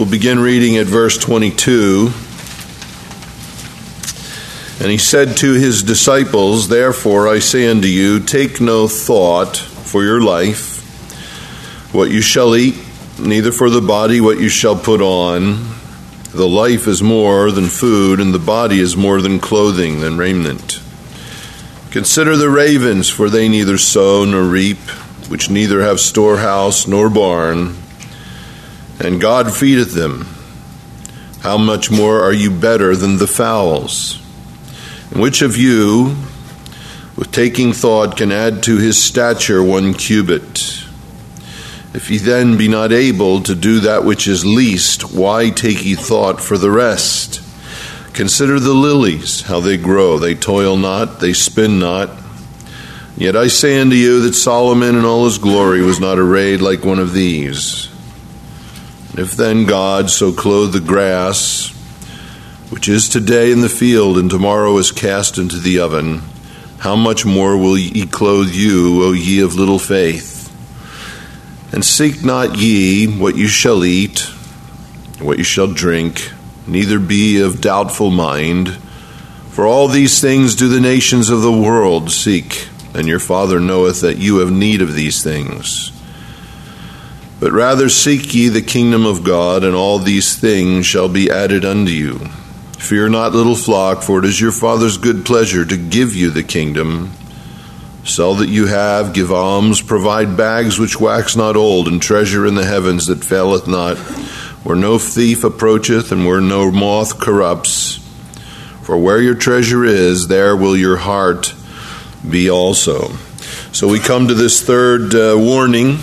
We'll begin reading at verse 22. And he said to his disciples, "Therefore I say unto you, take no thought for your life, what you shall eat, neither for the body what you shall put on. The life is more than food, and the body is more than clothing, than raiment. Consider the ravens, for they neither sow nor reap, which neither have storehouse nor barn, and God feedeth them. How much more are you better than the fowls? And which of you, with taking thought, can add to his stature 1 cubit? If ye then be not able to do that which is least, why take ye thought for the rest? Consider the lilies, how they grow. They toil not, they spin not. Yet I say unto you that Solomon in all his glory was not arrayed like one of these. If then God so clothe the grass, which is today in the field, and tomorrow is cast into the oven, how much more will he clothe you, O ye of little faith? And seek not ye what you shall eat, what you shall drink, neither be of doubtful mind. For all these things do the nations of the world seek, and your Father knoweth that you have need of these things. But rather seek ye the kingdom of God, and all these things shall be added unto you. Fear not, little flock, for it is your Father's good pleasure to give you the kingdom. Sell that you have, give alms, provide bags which wax not old, and treasure in the heavens that faileth not, where no thief approacheth, and where no moth corrupts. For where your treasure is, there will your heart be also." So we come to this third warning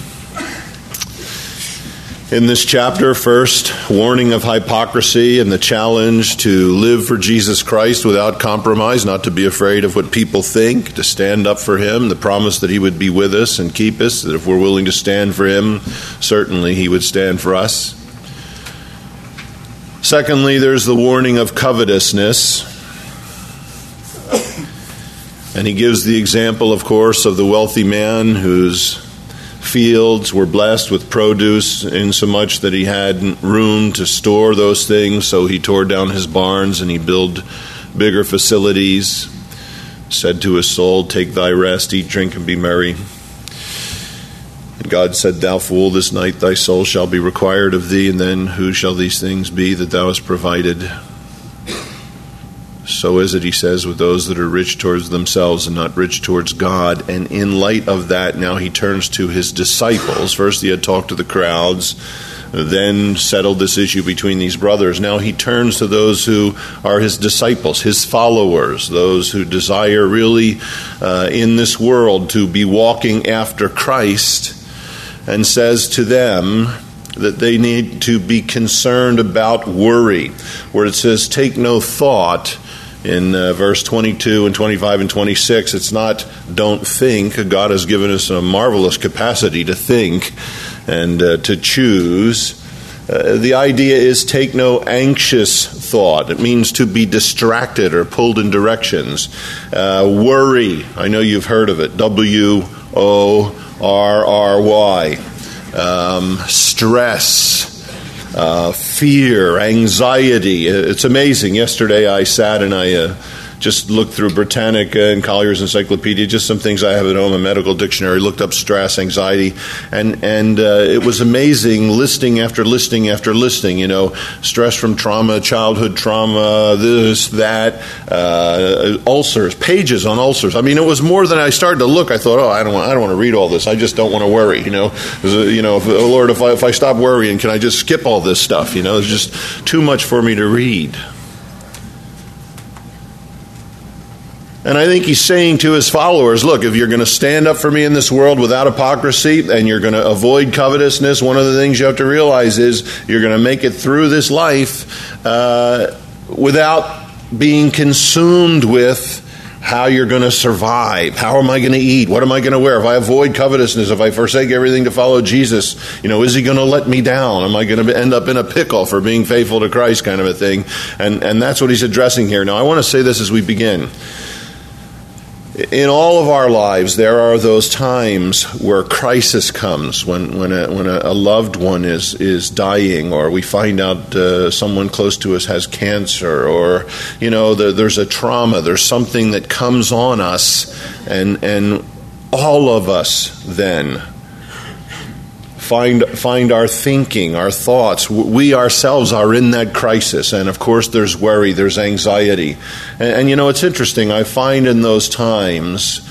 in this chapter. First, warning of hypocrisy and the challenge to live for Jesus Christ without compromise, not to be afraid of what people think, to stand up for him, the promise that he would be with us and keep us, that if we're willing to stand for him, certainly he would stand for us. Secondly, there's the warning of covetousness. And he gives the example, of course, of the wealthy man whose fields were blessed with produce, insomuch that he had room to store those things, so he tore down his barns and he built bigger facilities, said to his soul, "Take thy rest, eat, drink, and be merry." And God said, "Thou fool, this night thy soul shall be required of thee, and then who shall these things be that thou hast provided?" So is it, he says, with those that are rich towards themselves and not rich towards God. And in light of that, now he turns to his disciples. First he had talked to the crowds, then settled this issue between these brothers. Now he turns to those who are his disciples, his followers, those who desire really in this world to be walking after Christ, and says to them that they need to be concerned about worry, where it says, take no thought. In verse 22 and 25 and 26, it's not don't think. God has given us a marvelous capacity to think and to choose. The idea is take no anxious thought. It means to be distracted or pulled in directions. Worry, I know you've heard of it, W-O-R-R-Y. Stress. Fear, anxiety. It's amazing. Yesterday I sat and I just looked through Britannica and Collier's Encyclopedia, just some things I have at home, a medical dictionary, looked up stress, anxiety, and it was amazing, listing after listing after listing, stress from trauma, childhood trauma, this, that, ulcers, pages on ulcers. I mean, it was more than I started to look. I thought, I don't want to read all this. I just don't want to worry, Lord, if I stop worrying, can I just skip all this stuff? It's just too much for me to read. And I think he's saying to his followers, look, if you're going to stand up for me in this world without hypocrisy and you're going to avoid covetousness, one of the things you have to realize is you're going to make it through this life without being consumed with how you're going to survive. How am I going to eat? What am I going to wear? If I avoid covetousness, if I forsake everything to follow Jesus, is he going to let me down? Am I going to end up in a pickle for being faithful to Christ, kind of a thing? And that's what he's addressing here. Now, I want to say this as we begin. In all of our lives, there are those times where crisis comes, when a loved one is dying, or we find out someone close to us has cancer, or there's a trauma, there's something that comes on us, and all of us then find our thinking, our thoughts. We ourselves are in that crisis. And of course there's worry, there's anxiety. And it's interesting. I find in those times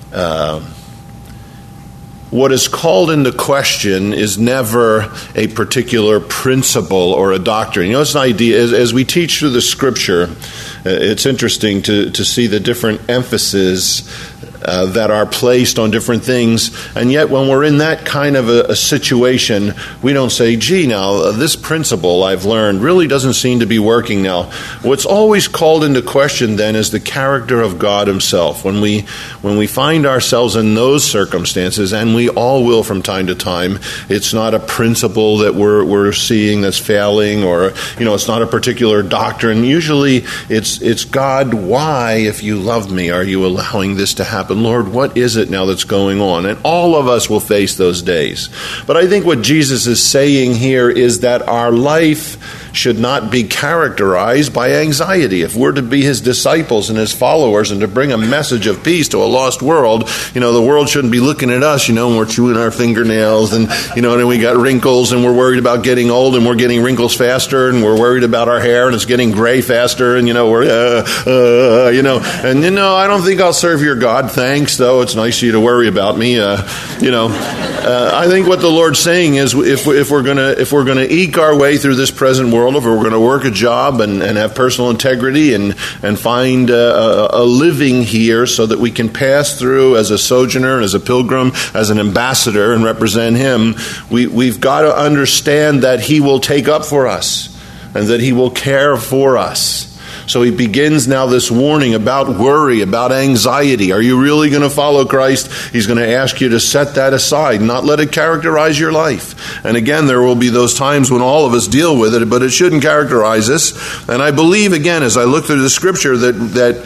what is called into question is never a particular principle or a doctrine. It's an idea. As we teach through the Scripture, it's interesting to see the different emphases that are placed on different things, and yet when we're in that kind of a situation, we don't say, gee, now, this principle I've learned really doesn't seem to be working now. What's always called into question then is the character of God himself. When we find ourselves in those circumstances, and we all will from time to time, it's not a principle that we're seeing that's failing, or it's not a particular doctrine. Usually it's God, why, if you love me, are you allowing this to happen? Lord, what is it now that's going on? And all of us will face those days. But I think what Jesus is saying here is that our life should not be characterized by anxiety. If we're to be his disciples and his followers and to bring a message of peace to a lost world, the world shouldn't be looking at us, when we're chewing our fingernails and, and we got wrinkles and we're worried about getting old and we're getting wrinkles faster and we're worried about our hair and it's getting gray faster and, we're, I don't think I'll serve your God. Thanks, though. It's nice of you to worry about me. I think what the Lord's saying is if we're gonna eke our way through this present world, if we're going to work a job and have personal integrity and find a living here so that we can pass through as a sojourner, as a pilgrim, as an ambassador and represent him, we've got to understand that he will take up for us and that he will care for us. So he begins now this warning about worry, about anxiety. Are you really going to follow Christ? He's going to ask you to set that aside, not let it characterize your life. And again, there will be those times when all of us deal with it, but it shouldn't characterize us. And I believe, again, as I look through the Scripture, that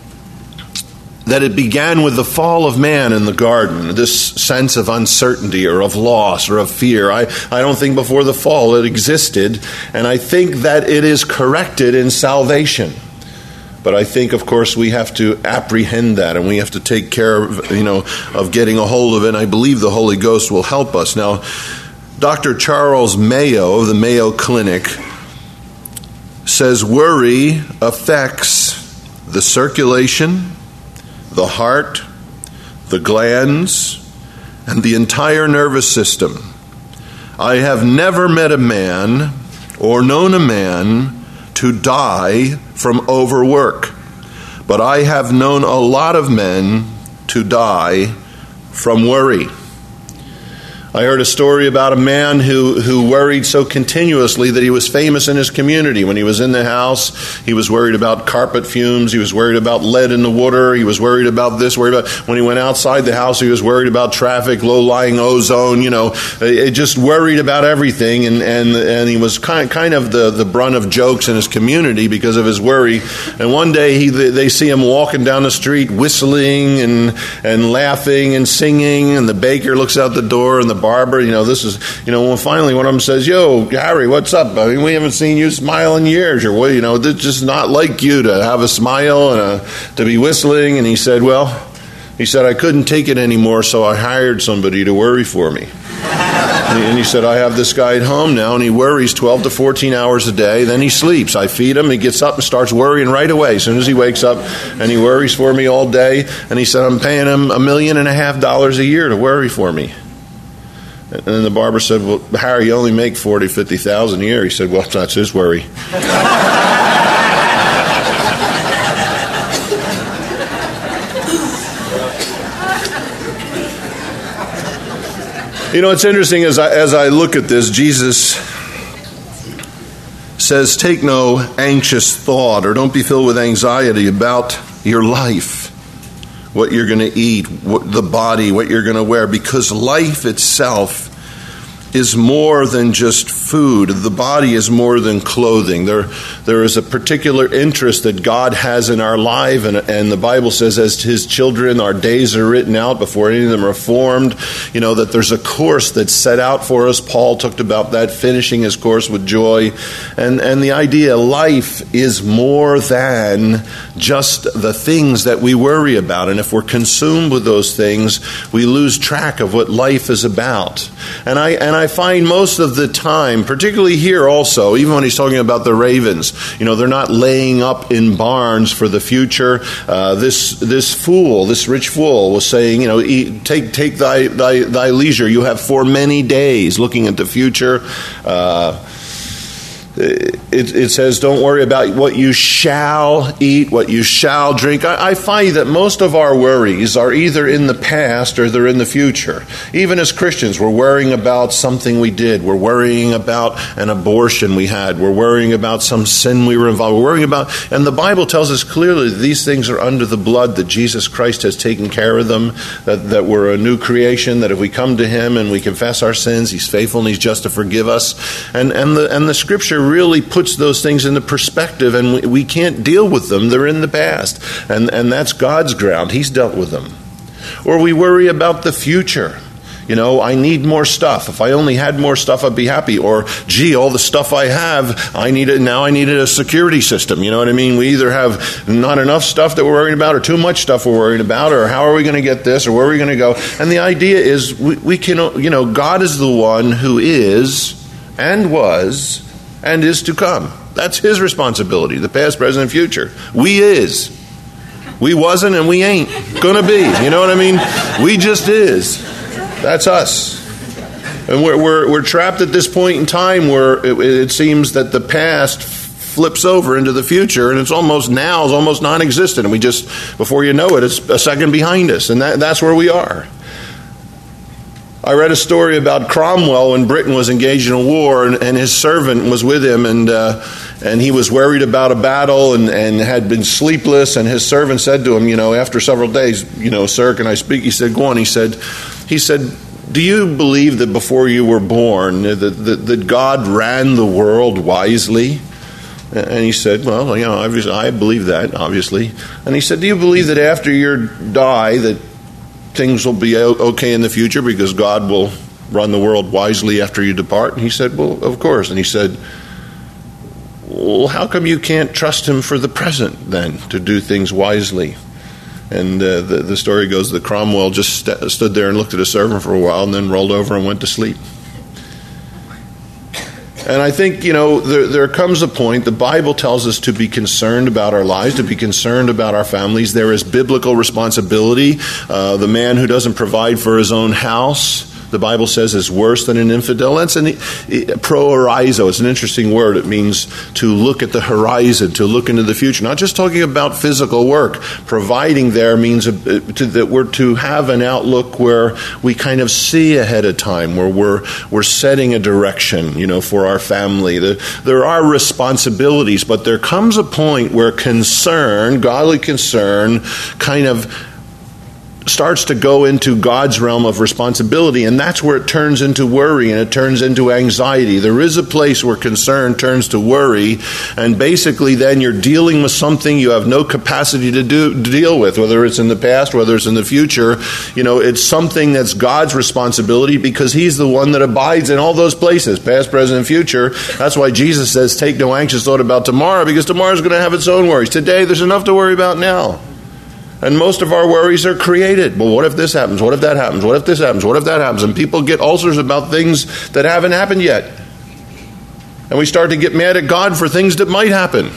it began with the fall of man in the garden, this sense of uncertainty or of loss or of fear. I don't think before the fall it existed, and I think that it is corrected in salvation. But I think, of course, we have to apprehend that, and we have to take care of getting a hold of it, and I believe the Holy Ghost will help us. Now, Dr. Charles Mayo of the Mayo Clinic says worry affects the circulation, the heart, the glands, and the entire nervous system. I have never met a man or known a man to die from overwork, but I have known a lot of men to die from worry. I heard a story about a man who worried so continuously that he was famous in his community. When he was in the house, he was worried about carpet fumes. He was worried about lead in the water. He was worried about this, worried about... When he went outside the house, he was worried about traffic, low-lying ozone, It just worried about everything. And he was kind of the brunt of jokes in his community because of his worry. And one day they see him walking down the street whistling and laughing and singing. And the baker looks out the door and the barber, when finally one of them says, "Yo, Harry, what's up? I mean, we haven't seen you smile in years. Or it's just not like you to have a smile and to be whistling." And he said, I couldn't take it anymore, so I hired somebody to worry for me. And he said, I have this guy at home now, and he worries 12 to 14 hours a day. Then he sleeps. I feed him. He gets up and starts worrying right away as soon as he wakes up, and he worries for me all day. And he said, I'm paying him $1.5 million a year to worry for me. And then the barber said, well, Harry, you only make $40,000, $50,000 a year. He said, well, that's his worry. It's interesting as I look at this, Jesus says, take no anxious thought, or don't be filled with anxiety about your life, what you're going to eat, the body, what you're going to wear, because life itself is more than just food. The body is more than clothing. There is a particular interest that God has in our life, and the Bible says, as His children, our days are written out before any of them are formed. You know, that there's a course that's set out for us. Paul talked about that, finishing his course with joy. And the idea, life is more than just the things that we worry about. And if we're consumed with those things, we lose track of what life is about. And I find most of the time, particularly here also, even when he's talking about the ravens, you know, they're not laying up in barns for the future. This rich fool was saying, you know, take thy leisure. You have for many days, looking at the future. It says, don't worry about what you shall eat, what you shall drink. I find that most of our worries are either in the past or they're in the future. Even as Christians, we're worrying about something we did. We're worrying about an abortion we had. We're worrying about some sin we were involved. We're worrying about, and the Bible tells us clearly that these things are under the blood, that Jesus Christ has taken care of them, that we're a new creation, that if we come to Him and we confess our sins, He's faithful and He's just to forgive us. And the Scripture really puts those things into perspective, and we can't deal with them. They're in the past, and that's God's ground. He's dealt with them. Or we worry about the future. You know, I need more stuff. If I only had more stuff, I'd be happy. Or, gee, all the stuff I have, I needed a security system. You know what I mean? We either have not enough stuff that we're worrying about, or too much stuff we're worrying about, or how are we going to get this, or where are we going to go? And the idea is we can, you know, God is the one who is and was and is to come. That's His responsibility, the past, present, and future. We is. We wasn't and we ain't gonna be. You know what I mean? We just is. That's us. And we're trapped at this point in time where it seems that the past flips over into the future, and it's almost non-existent. And we just, before you know it, it's a second behind us. And that's where we are. I read a story about Cromwell when Britain was engaged in a war, and his servant was with him, and he was worried about a battle and had been sleepless, and his servant said to him, you know, after several days, you know, sir, can I speak? He said, go on. He said, do you believe that before you were born that God ran the world wisely? And he said, well, you know, obviously, I believe that, obviously. And he said, do you believe that after you die that things will be okay in the future because God will run the world wisely after you depart? And he said, well, of course. And he said, well, how come you can't trust Him for the present then to do things wisely? And the story goes that Cromwell just stood there and looked at his servant for a while and then rolled over and went to sleep. And I think, you know, there comes a point, the Bible tells us to be concerned about our lives, to be concerned about our families. There is biblical responsibility. The man who doesn't provide for his own house, the Bible says, is worse than an infidel. That's proorizo. It's an interesting word. It means to look at the horizon, to look into the future. Not just talking about physical work. Providing there means that we're to have an outlook where we kind of see ahead of time, where we're setting a direction, you know, for our family. There are responsibilities, but there comes a point where concern, godly concern, kind of starts to go into God's realm of responsibility, and that's where it turns into worry and it turns into anxiety. There is a place where concern turns to worry, and basically then you're dealing with something you have no capacity to deal with, whether it's in the past, whether it's in the future. You know, it's something that's God's responsibility because He's the one that abides in all those places, past, present, and future. That's why Jesus says, take no anxious thought about tomorrow, because tomorrow's going to have its own worries. Today, there's enough to worry about now. And most of our worries are created. Well, what if this happens? What if that happens? What if this happens? What if that happens? And people get ulcers about things that haven't happened yet. And we start to get mad at God for things that might happen.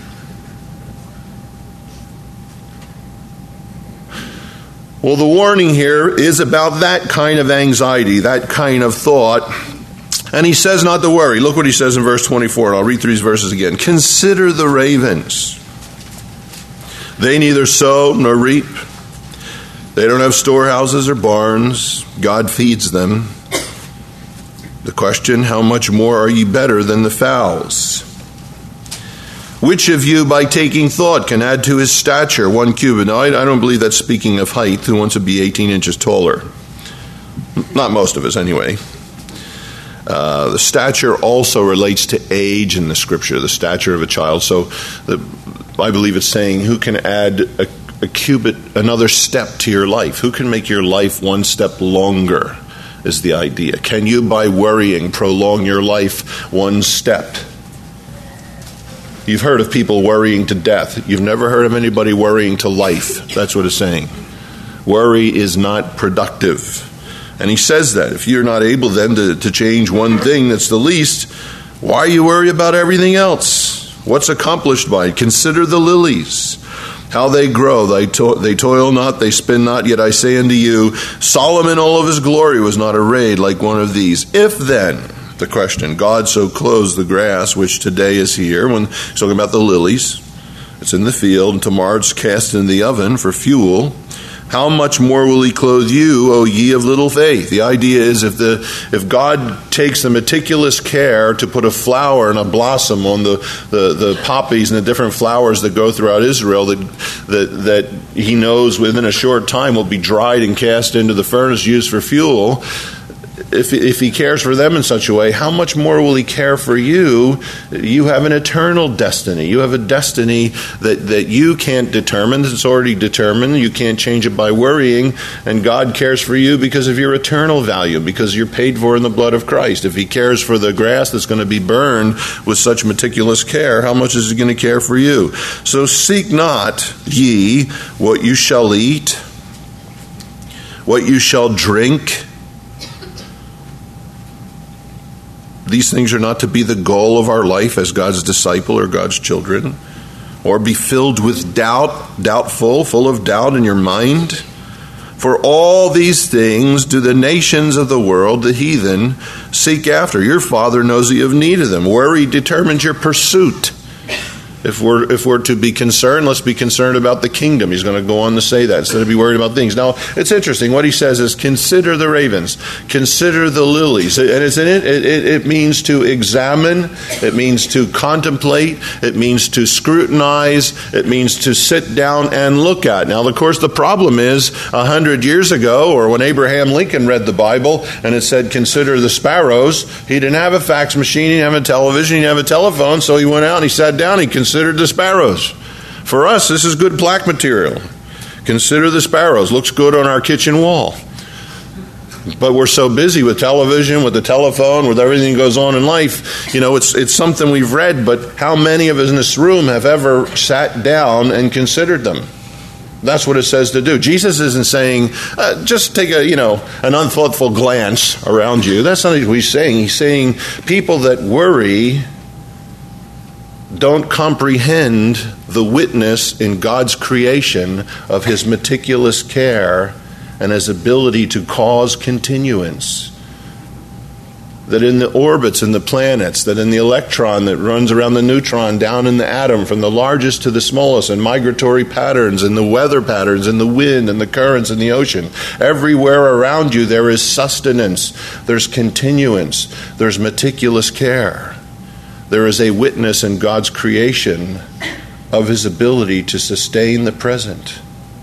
Well, the warning here is about that kind of anxiety, that kind of thought. And He says not to worry. Look what He says in verse 24. And I'll read through these verses again. Consider the ravens. They neither sow nor reap. They don't have storehouses or barns. God feeds them. The question, how much more are ye better than the fowls? Which of you, by taking thought, can add to his stature 1 cubit? Now, I don't believe that's speaking of height. Who wants to be 18 inches taller? Not most of us, anyway. The stature also relates to age in the Scripture, the stature of a child. So I believe it's saying, who can add a cubit, another step to your life? Who can make your life one step longer is the idea. Can you, by worrying, prolong your life one step? You've heard of people worrying to death. You've never heard of anybody worrying to life. That's what it's saying. Worry is not productive. And he says that. If you're not able then to change one thing that's the least, why you worry about everything else? What's accomplished by it? Consider the lilies, how they grow. They toil not, they spin not. Yet I say unto you, Solomon, all of his glory, was not arrayed like one of these. If then, the question, God so clothes the grass, which today is here, when he's talking about the lilies, it's in the field, and tomorrow it's cast in the oven for fuel, how much more will he clothe you, O ye of little faith? The idea is if God takes the meticulous care to put a flower and a blossom on the poppies and the different flowers that go throughout Israel that he knows within a short time will be dried and cast into the furnace used for fuel, if he cares for them in such a way, how much more will he care for you? You have an eternal destiny. You have a destiny that you can't determine. It's already determined. You can't change it by worrying. And God cares for you because of your eternal value, because you're paid for in the blood of Christ. If he cares for the grass that's going to be burned with such meticulous care, how much is he going to care for you? So seek not ye what you shall eat, what you shall drink. These things are not to be the goal of our life as God's disciple or God's children, or be filled with doubtful, full of doubt in your mind. For all these things do the nations of the world, the heathen, seek after. Your Father knows that you have need of them. Worry determines your pursuit. If we're to be concerned, let's be concerned about the kingdom. He's going to go on to say that instead of be worried about things. Now, it's interesting. What he says is, consider the ravens, consider the lilies. And it means to examine, it means to contemplate, it means to scrutinize, it means to sit down and look at. Now, of course, the problem is 100 years ago, or when Abraham Lincoln read the Bible and it said, consider the sparrows, he didn't have a fax machine, he didn't have a television, he didn't have a telephone, so he went out and he sat down, he considered the sparrows. For us, this is good plaque material. Consider the sparrows. Looks good on our kitchen wall. But we're so busy with television, with the telephone, with everything that goes on in life. You know, it's something we've read, but how many of us in this room have ever sat down and considered them? That's what it says to do. Jesus isn't saying, just take an unthoughtful glance around you. That's not what he's saying. He's saying people that worry don't comprehend the witness in God's creation of his meticulous care and his ability to cause continuance. That in the orbits and the planets, that in the electron that runs around the neutron, down in the atom, from the largest to the smallest, and migratory patterns, and the weather patterns, and the wind, and the currents in the ocean. Everywhere around you there is sustenance, there's continuance, there's meticulous care. There is a witness in God's creation of his ability to sustain the present.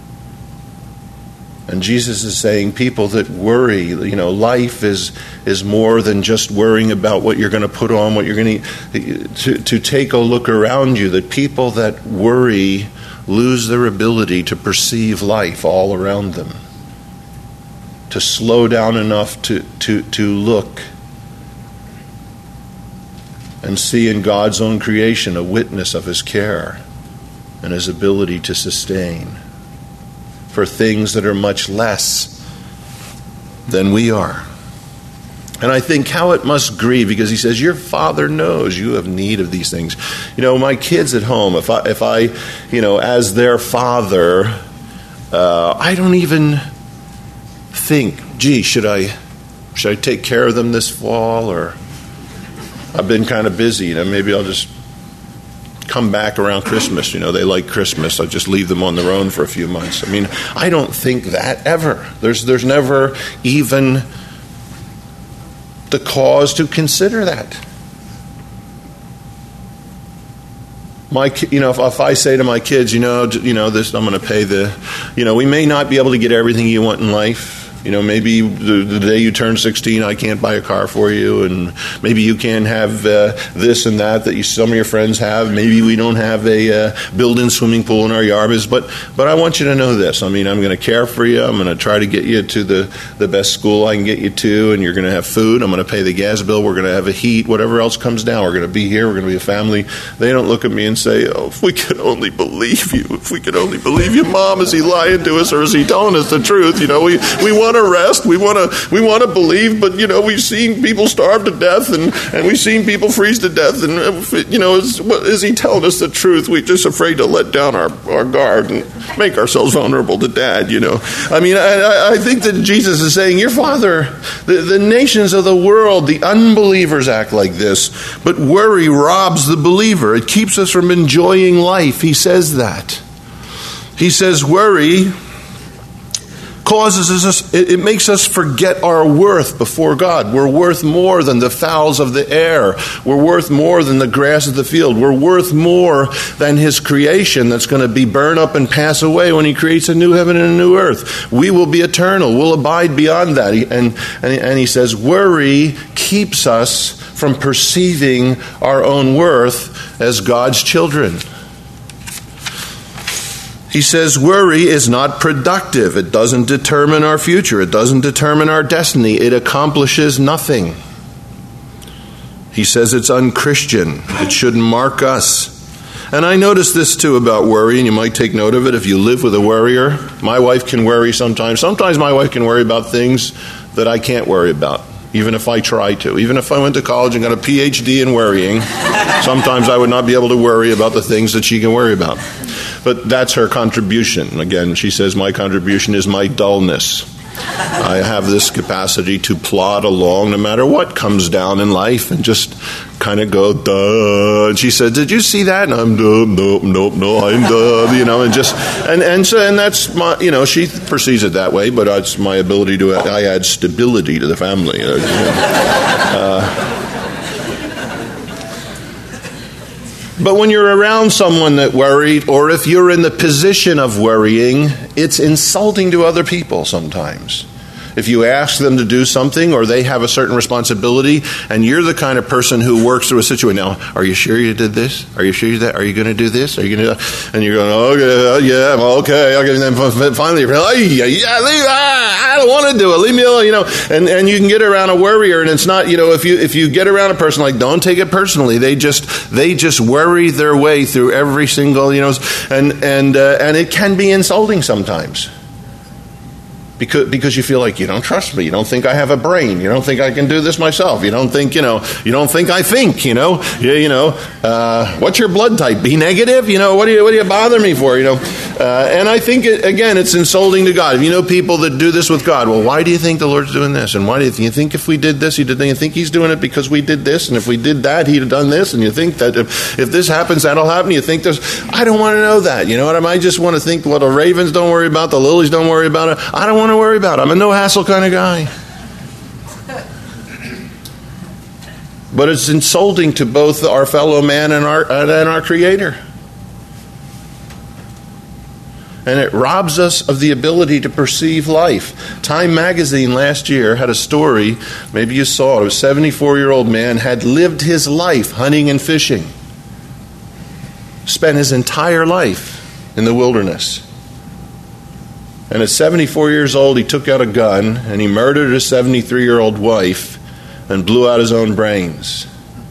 And Jesus is saying people that worry, life is more than just worrying about what you're going to put on, what you're going to take a look around you. That people that worry lose their ability to perceive life all around them, to slow down enough to look and see in God's own creation a witness of his care and his ability to sustain for things that are much less than we are. And I think how it must grieve, because he says, your Father knows you have need of these things. My kids at home, if I as their father, I don't even think, gee, should I take care of them this fall, or I've been kind of busy, maybe I'll just come back around Christmas. They like Christmas. I'll just leave them on their own for a few months. I don't think that ever. There's never even the cause to consider that. If I say to my kids, this, I'm going to pay we may not be able to get everything you want in life. Maybe the day you turn 16, I can't buy a car for you, and maybe you can't have this and that some of your friends have. Maybe we don't have a built-in swimming pool in our yard. But I want you to know this. I'm going to care for you. I'm going to try to get you to the best school I can get you to, and you're going to have food. I'm going to pay the gas bill. We're going to have a heat. Whatever else comes down, we're going to be here. We're going to be a family. They don't look at me and say, "Oh, if we could only believe you. If we could only believe you, Mom. Is he lying to us, or is he telling us the truth? We want to rest. We want to believe, but we've seen people starve to death, and we've seen people freeze to death, and is he telling us the truth? We're just afraid to let down our guard and make ourselves vulnerable to Dad. I think that Jesus is saying, your Father, the nations of the world, the unbelievers act like this, but worry robs the believer. It keeps us from enjoying life. He says that. He says worry causes us, it makes us forget our worth before God. We're worth more than the fowls of the air. We're worth more than the grass of the field. We're worth more than His creation that's going to be burned up and pass away when He creates a new heaven and a new earth. We will be eternal. We'll abide beyond that. And He says worry keeps us from perceiving our own worth as God's children. He says worry is not productive. It doesn't determine our future. It doesn't determine our destiny. It accomplishes nothing. He says it's unchristian. It shouldn't mark us. And I notice this too about worry, and you might take note of it if you live with a worrier. My wife can worry sometimes. Sometimes my wife can worry about things that I can't worry about, even if I try to. Even if I went to college and got a PhD in worrying, sometimes I would not be able to worry about the things that she can worry about. But that's her contribution. Again, she says my contribution is my dullness. I have this capacity to plod along no matter what comes down in life and just kind of go, duh. And she said, did you see that? And I'm, nope, I'm duh, and that's my, she perceives it that way, but it's my ability I add stability to the family. But when you're around someone that worried, or if you're in the position of worrying, it's insulting to other people sometimes. If you ask them to do something or they have a certain responsibility and you're the kind of person who works through a situation, now, are you sure you did this? Are you sure you did that? Are you going to do this? Are you going to do that? And you're going, okay, yeah, okay. And then finally you're like, I don't want to do it. Leave me alone, And you can get around a worrier, and it's not, if you get around a person, like, don't take it personally. They just worry their way through every single, and it can be insulting sometimes. Because you feel like you don't trust me. You don't think I have a brain. You don't think I can do this myself. You don't think, you don't think I think, what's your blood type? B negative? What do you bother me for, And I think, it's insulting to God. If you know people that do this with God, well, why do you think the Lord's doing this? And why do you think if we did this, you think He's doing it because we did this? And if we did that, He'd have done this? And you think that if this happens, that'll happen? You think this? I don't want to know that. You know what? I just want to think, well, the ravens don't worry about, the lilies don't worry about it. I don't want to worry about it. I'm a no-hassle kind of guy. But it's insulting to both our fellow man and our Creator. And it robs us of the ability to perceive life. Time magazine last year had a story, maybe you saw it, a 74-year-old man had lived his life hunting and fishing. Spent his entire life in the wilderness. And at 74 years old, he took out a gun and he murdered his 73-year-old wife and blew out his own brains.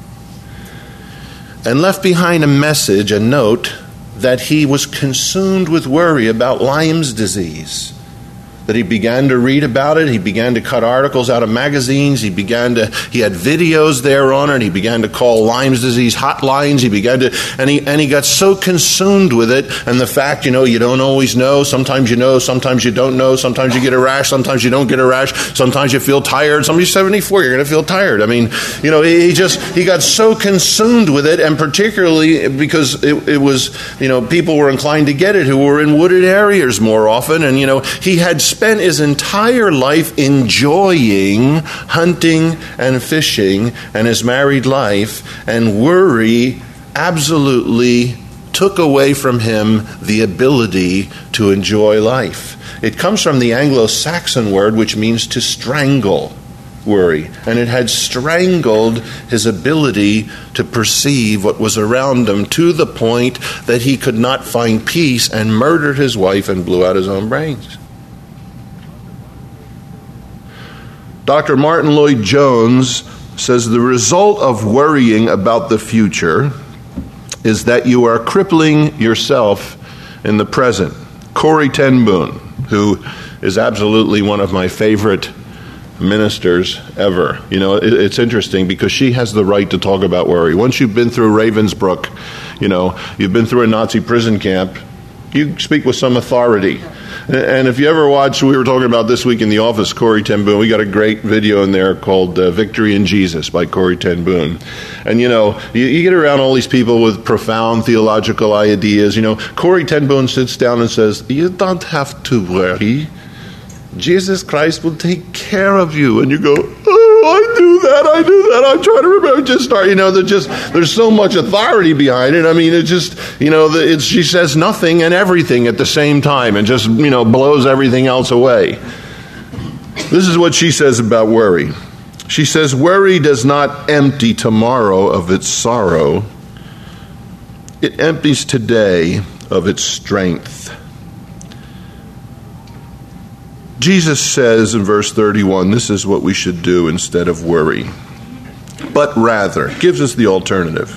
And left behind a message, a note, that he was consumed with worry about Lyme's disease. That he began to read about it. He began to cut articles out of magazines. He had videos there on it. And he began to call Lyme's disease hotlines. And he got so consumed with it. And the fact, you don't always know. Sometimes you know, sometimes you don't know. Sometimes you get a rash, sometimes you don't get a rash. Sometimes you feel tired. Somebody's 74, you're going to feel tired. He got so consumed with it. And particularly because it was, people were inclined to get it who were in wooded areas more often. And, he had spent his entire life enjoying hunting and fishing and his married life, and worry absolutely took away from him the ability to enjoy life. It comes from the Anglo-Saxon word which means to strangle, worry. And it had strangled his ability to perceive what was around him to the point that he could not find peace and murdered his wife and blew out his own brains. Dr. Martin Lloyd-Jones says the result of worrying about the future is that you are crippling yourself in the present. Corrie ten Boom, who is absolutely one of my favorite ministers ever. You know, it's interesting because she has the right to talk about worry. Once you've been through Ravensbrück, you know, you've been through a Nazi prison camp, you speak with some authority. And if you ever watch, we were talking about this week in the office, Corrie ten Boom. We got a great video in there called Victory in Jesus by Corrie ten Boom. And, you know, you get around all these people with profound theological ideas. You know, Corrie ten Boom sits down and says, you don't have to worry. Jesus Christ will take care of you. And you go, I do that. I'm trying to remember. Just start, you know, there's so much authority behind it. I mean, it just, you know, she says nothing and everything at the same time and just, you know, blows everything else away. This is what she says about worry. She says, worry does not empty tomorrow of its sorrow. It empties today of its strength. Jesus says in verse 31, this is what we should do instead of worry. But rather, gives us the alternative.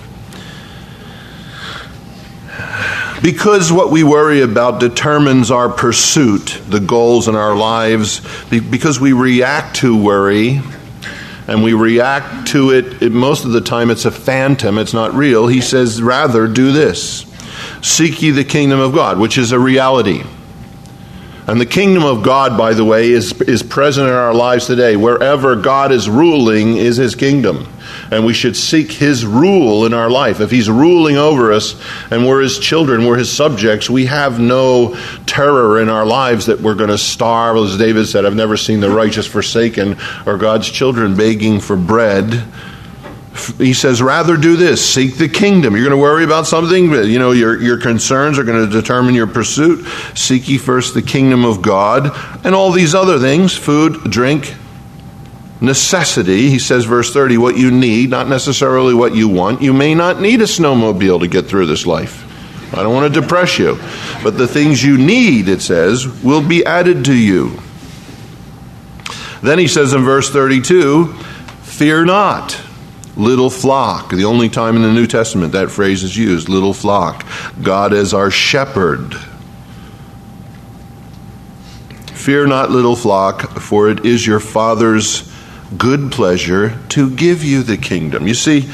Because what we worry about determines our pursuit, the goals in our lives, because we react to worry, and we react to it, most of the time it's a phantom, it's not real. He says, rather do this. Seek ye the kingdom of God, which is a reality. And the kingdom of God, by the way, is present in our lives today. Wherever God is ruling is his kingdom. And we should seek his rule in our life. If he's ruling over us and we're his children, we're his subjects, we have no terror in our lives that we're going to starve. As David said, I've never seen the righteous forsaken or God's children begging for bread. He says, rather do this, seek the kingdom. You're going to worry about something, you know, your concerns are going to determine your pursuit. Seek ye first the kingdom of God and all these other things, food, drink, necessity. He says, verse 30, what you need, not necessarily what you want. You may not need a snowmobile to get through this life. I don't want to depress you. But the things you need, it says, will be added to you. Then he says in verse 32, fear not. Little flock. The only time in the New Testament that phrase is used, little flock. God is our shepherd. Fear not, little flock, for it is your Father's good pleasure to give you the kingdom. You see,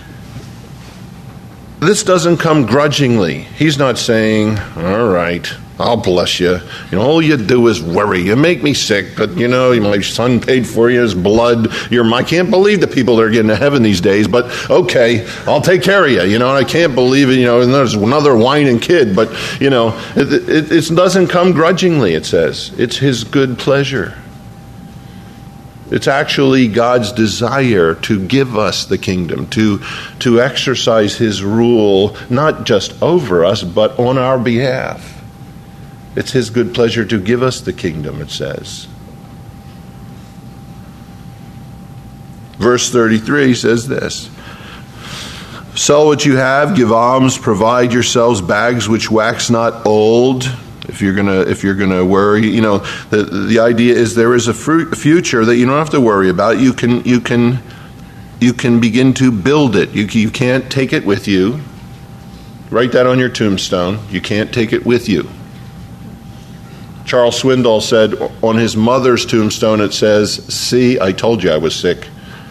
this doesn't come grudgingly. He's not saying, all right, I'll bless you. You know, all you do is worry. You make me sick, but you know, my son paid for you his blood. I can't believe the people that are getting to heaven these days, but okay, I'll take care of you. You know, and I can't believe it, you know, and there's another whining kid, but you know, it doesn't come grudgingly, it says. It's his good pleasure. It's actually God's desire to give us the kingdom, to exercise his rule, not just over us, but on our behalf. It's his good pleasure to give us the kingdom, it says. Verse 33 says this. Sell what you have, give alms, provide yourselves bags which wax not old. If you're gonna worry, you know, the idea is there is a future that you don't have to worry about. You can begin to build it. You can't take it with you. Write that on your tombstone. You can't take it with you. Charles Swindoll said on his mother's tombstone it says, "See, I told you I was sick."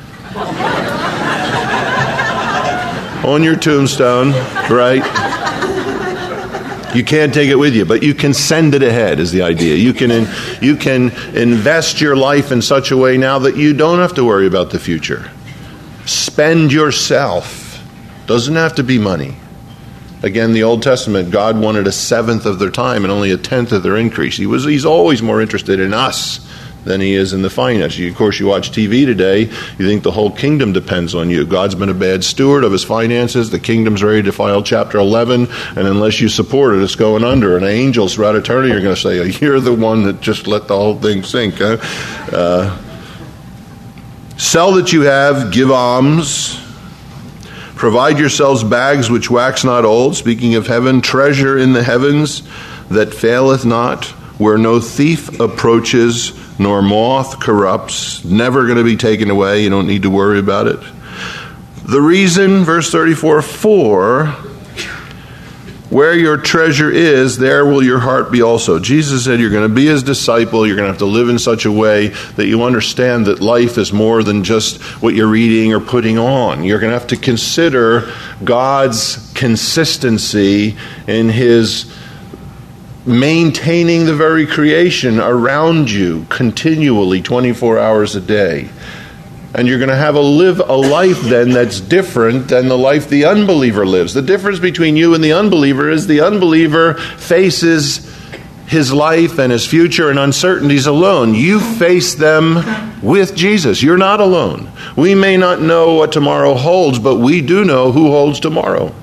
On your tombstone, right? You can't take it with you, but you can send it ahead is the idea. You can invest your life in such a way now that you don't have to worry about the future. Spend yourself. Doesn't have to be money. Again, the Old Testament, God wanted 1/7 of their time and only 1/10 of their increase. He's always more interested in us than he is in the finances. Of course, you watch TV today, you think the whole kingdom depends on you. God's been a bad steward of his finances. The kingdom's ready to file Chapter 11, and unless you support it, it's going under. And angels throughout eternity are going to say, you're the one that just let the whole thing sink. Huh? Sell that you have, give alms. Provide yourselves bags which wax not old, speaking of heaven, treasure in the heavens that faileth not, where no thief approaches, nor moth corrupts, never going to be taken away. You don't need to worry about it. The reason, verse 34, for where your treasure is, there will your heart be also. Jesus said you're going to be his disciple. You're going to have to live in such a way that you understand that life is more than just what you're eating or putting on. You're going to have to consider God's consistency in his maintaining the very creation around you continually 24 hours a day. And you're going to live a life then that's different than the life the unbeliever lives. The difference between you and the unbeliever is the unbeliever faces his life and his future and uncertainties alone. You face them with Jesus. You're not alone. We may not know what tomorrow holds, but we do know who holds tomorrow.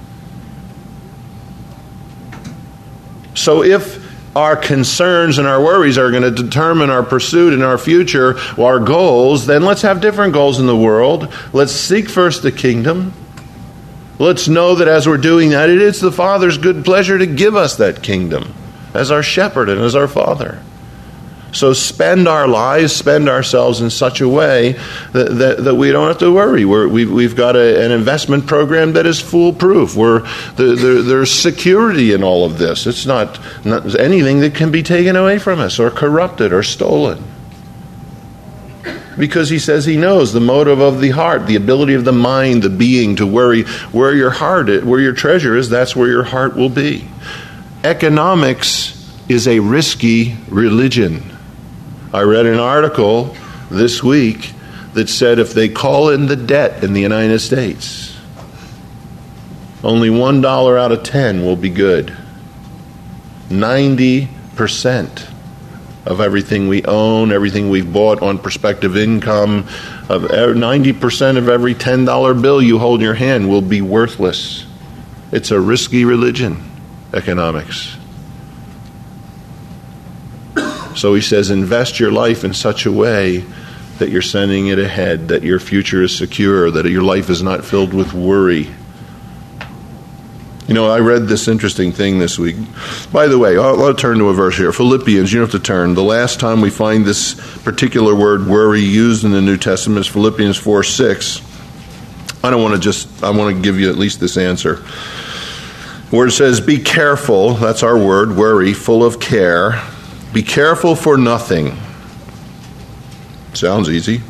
So if our concerns and our worries are going to determine our pursuit and our future, our goals, then let's have different goals in the world. Let's seek first the kingdom. Let's know that as we're doing that, it is the Father's good pleasure to give us that kingdom as our shepherd and as our Father. So spend our lives, spend ourselves in such a way that we don't have to worry. We've got an investment program that is foolproof. There's security in all of this. It's not anything that can be taken away from us or corrupted or stolen. Because he says he knows the motive of the heart, the ability of the mind, the being to worry. Where your heart is, where your treasure is, that's where your heart will be. Economics is a risky religion. I read an article this week that said if they call in the debt in the United States, only $1 out of 10 will be good. 90% of everything we own, everything we've bought on prospective income, 90% of every $10 bill you hold in your hand will be worthless. It's a risky religion, economics. So he says, invest your life in such a way that you're sending it ahead, that your future is secure, that your life is not filled with worry. You know, I read this interesting thing this week. By the way, I'll turn to a verse here. Philippians, you don't have to turn. The last time we find this particular word worry used in the New Testament is Philippians 4:6. I want to give you at least this answer. Where it says, be careful, that's our word, worry, full of care. Be careful for nothing. Sounds easy.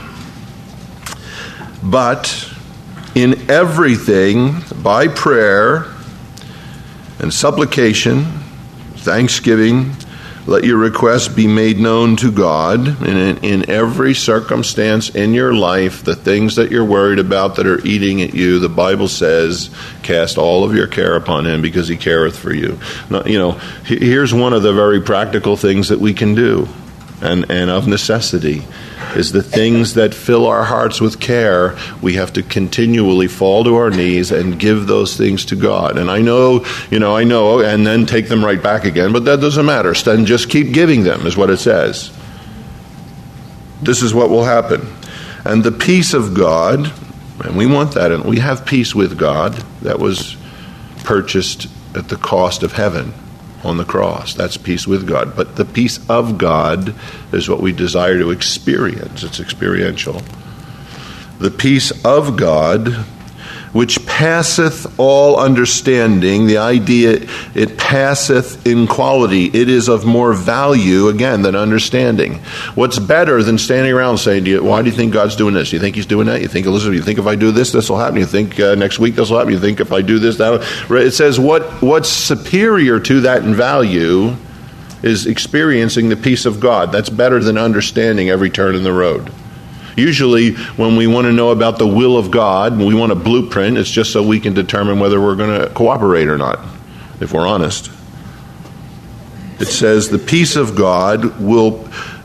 But in everything, by prayer and supplication, thanksgiving, let your requests be made known to God. And in every circumstance in your life, the things that you're worried about that are eating at you, the Bible says, cast all of your care upon him because he careth for you. Now, you know, here's one of the very practical things that we can do, and of necessity, is the things that fill our hearts with care. We have to continually fall to our knees and give those things to God. And I know, and then take them right back again, but that doesn't matter. Then just keep giving them, is what it says. This is what will happen. And the peace of God, and we want that, and we have peace with God. That was purchased at the cost of heaven on the cross. That's peace with God. But the peace of God is what we desire to experience. It's experiential. The peace of God, which passeth all understanding. The idea, it passeth in quality. It is of more value, again, than understanding. What's better than standing around saying, why do you think God's doing this? You think he's doing that? You think, Elizabeth, you think if I do this, this will happen? You think next week this will happen? You think if I do this, that will... It says what's superior to that in value is experiencing the peace of God. That's better than understanding every turn in the road. Usually, when we want to know about the will of God, and we want a blueprint, it's just so we can determine whether we're going to cooperate or not, if we're honest. It says the peace of God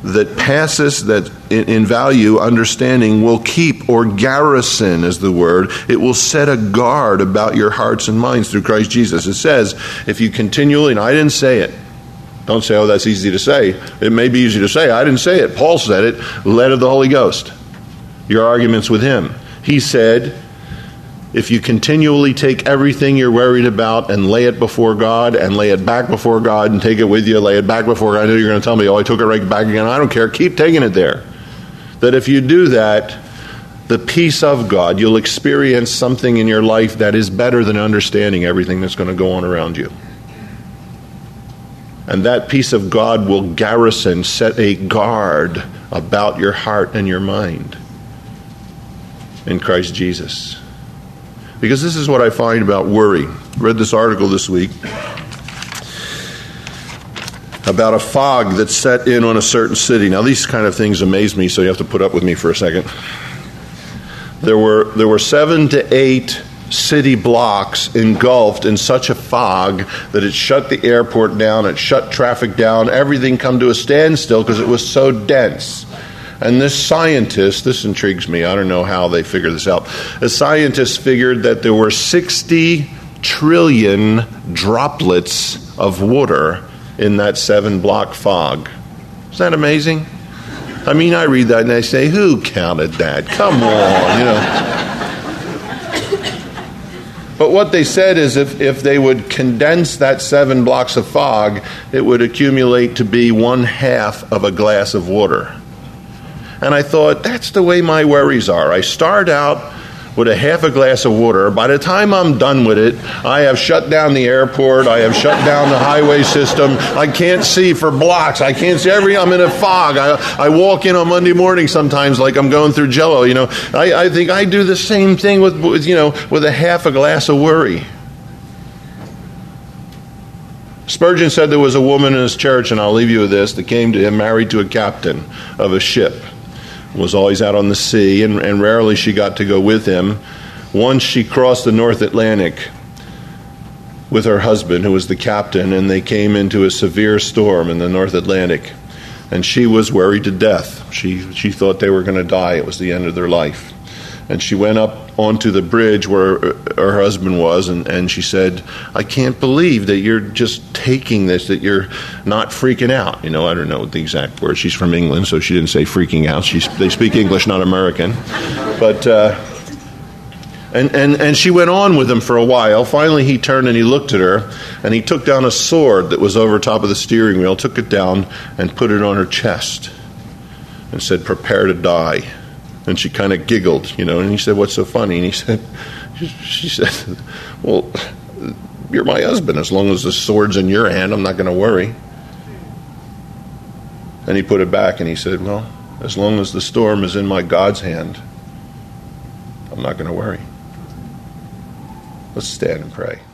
that passes, that in value, understanding, will keep, or garrison is the word. It will set a guard about your hearts and minds through Christ Jesus. It says, if you continually, and I didn't say it. Don't say, oh, that's easy to say. It may be easy to say. I didn't say it. Paul said it, led of the Holy Ghost. Your arguments with him. He said, if you continually take everything you're worried about and lay it before God and lay it back before God and take it with you, lay it back before God, I know you're going to tell me, oh, I took it right back again. I don't care. Keep taking it there. That if you do that, the peace of God, you'll experience something in your life that is better than understanding everything that's going to go on around you. And that peace of God will garrison, set a guard about your heart and your mind in Christ Jesus. Because this is what I find about worry. I read this article this week about a fog that set in on a certain city. Now, these kind of things amaze me, so you have to put up with me for a second. There were 7 to 8 city blocks engulfed in such a fog that it shut the airport down, it shut traffic down, everything come to a standstill because it was so dense. And this scientist, this intrigues me, I don't know how they figured this out. A scientist figured that there were 60 trillion droplets of water in that 7-block fog. Isn't that amazing? I mean, I read that and I say, who counted that? Come on, you know. But what they said is if they would condense that 7 blocks of fog, it would accumulate to be 1/2 of a glass of water. And I thought, that's the way my worries are. I start out with a half a glass of water. By the time I'm done with it, I have shut down the airport. I have shut down the highway system. I can't see for blocks. I can't see I'm in a fog. I walk in on Monday morning sometimes like I'm going through Jell-O. You know, I think I do the same thing with a half a glass of worry. Spurgeon said there was a woman in his church, and I'll leave you with this, that came to him married to a captain of a ship. Was always out on the sea, and rarely she got to go with him. Once she crossed the North Atlantic with her husband, who was the captain, and they came into a severe storm in the North Atlantic. And she was worried to death. She thought they were going to die. It was the end of their life. And she went up onto the bridge where her husband was, and she said, I can't believe that you're just taking this, that you're not freaking out. You know, I don't know the exact word. She's from England, so she didn't say freaking out. They speak English, not American. But and she went on with him for a while. Finally, he turned and he looked at her, and he took down a sword that was over top of the steering wheel, took it down, and put it on her chest, and said, prepare to die. And she kind of giggled, and he said, what's so funny? And she said, well, you're my husband. As long as the sword's in your hand, I'm not going to worry. And he put it back and he said, well, as long as the storm is in my God's hand, I'm not going to worry. Let's stand and pray.